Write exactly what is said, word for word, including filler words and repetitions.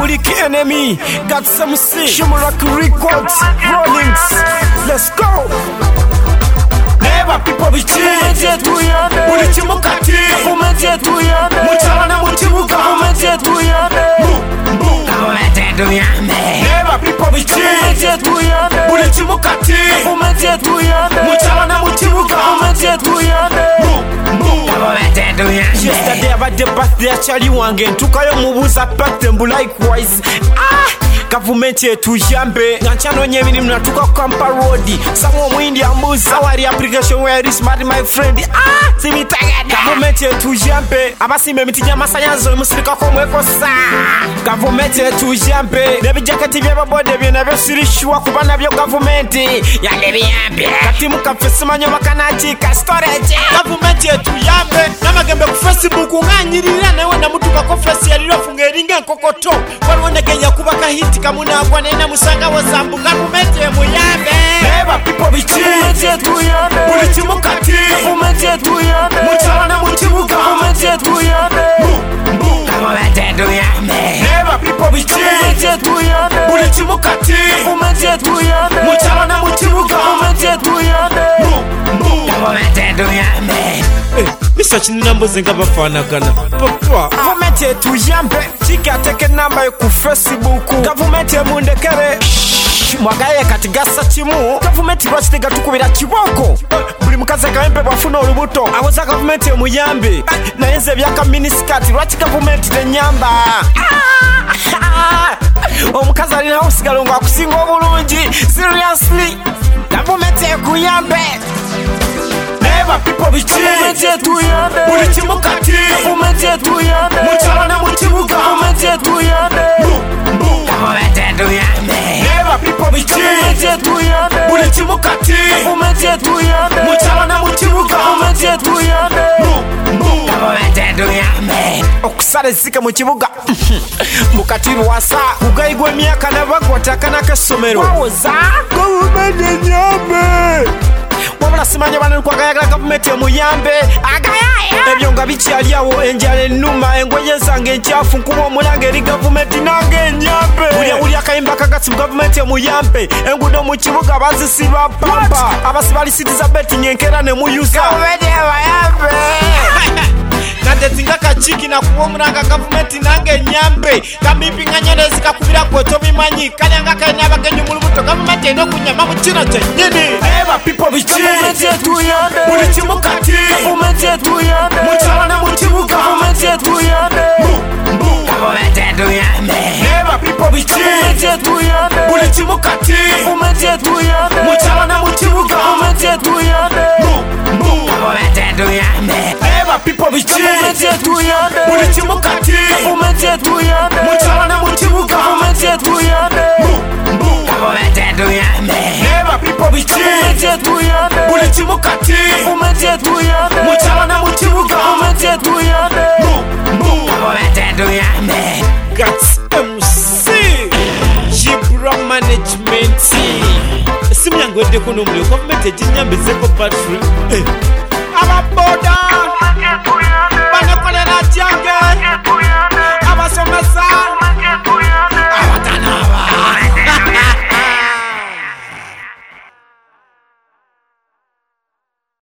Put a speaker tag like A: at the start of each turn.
A: Public Enemy, got some C, Shimrock Records, Rollings. Let's go. Never people be cheated to yabe. Bulichi mukati, government to yabe. Muchalana muchibuga, government to yabe. Boom, government to yabe. Never people be cheated to yabe. Bulichi mukati, government to yabe. Muchalana muchibuga, government to yabe. Boom, government to yabe. Yesterday about the birthday Charlie wange ntukayo mubuza birthday mbu likewise. Ah. Government yetu yambe nganchano nyemini mnatuka Kampa Road Samo mwindi ambuza Awari application where is smart my friend Ah, simi tagada Government yetu yambe Abasime mitinya masayanzo Musirika komweko saa Government yetu yambe Nebi jaketi vyeba bode Vyena vyosirishwa kubana vyo government Yalebi yambe Katimu kafesi nyoba kanachika storage Government yetu yambe Namagembe ku Facebook Nganyirira newe na mutuka kofesi Yalilo fungeringe nkokoto Walwone genya kubaka hiti Kamuna kwa nena musanga wa zambu Government muyambe Never people be cheated to yabe Bulichi mukati Government to yabe Muchalana muchibuga Government to yabe Boom, boom Government to yabe Never people be cheated to yabe Bulichi mukati Government to yabe Muchalana muchibuga Government to yabe Boom, boom Government to yabe Misa chini mboze nga bafana kana Papa Government yetu yambe Chika teke namba yo ku Facebook Government ye mundekere Mwagaye katigasa chimu Government rwachitega tukubira chiboko Buli mukaze kawempe bwafuna olubuto Awoza government ye muyambe Na yenze byaka miniskati Rwachi government de nyamba Omukaze alina usigalo nga kusinga obulungi Seriously Government ye kuyambe Never people be cheated to yabe Bulichi mukati Government to yabe Muchalana muchibuga Government to yabe Boom, boom Government to yabe Never people be cheated to yabe Bulichi mukati Government to yabe Muchalana muchibuga Government to yabe Boom, boom Government to yabe Okusale zike muchibuga Mukati rwasa Ugaigwe miaka nabagwataka nakasomero Wawoza Government yabe Wabula simanya bana nkwagayagala government ye muyambe agayaya ebyo nga bikyali awo enjala ennuma engwenye zange enkyafu nkuba omulanga eri government nange enyambe buli awuli akayimba kagasi government ye muyambe enguudo mu kibuga bazisiba pampa abasibalisitiza beti nyenkera ne muyuza government ye muyambe Nande zinga kachiki na kuwa omulanga government nange enyambe kamipinga nyonezi kakubira kwoto bimanyi kalyanga kaina abagenyi mulubuto government eno kunyama mu kino kyennyini Never people be cheated to yabe Bulichi mukati Government to yabe Muchalana muchibuga Government to yabe Boom, boom Government to yabe Never people be cheated to yabe Bulichi mukati Government to yabe Muchalana muchibuga Government to yabe Boom, boom Government to yabe Never people be cheated to yabe Bulichi mukati Government to yabe Muchalana muchibuga Government to yabe Boom, boom Government to yabe Never people be cheated to yabe Bulichi mukati Government to yabe Muchalana muchibuga Government to yabe Boom, boom Government to yabe Gats M C Jibra Management Simu yangu ende kuno mleo Government ejinyambe zeko battery Ababoda Bana kolera jange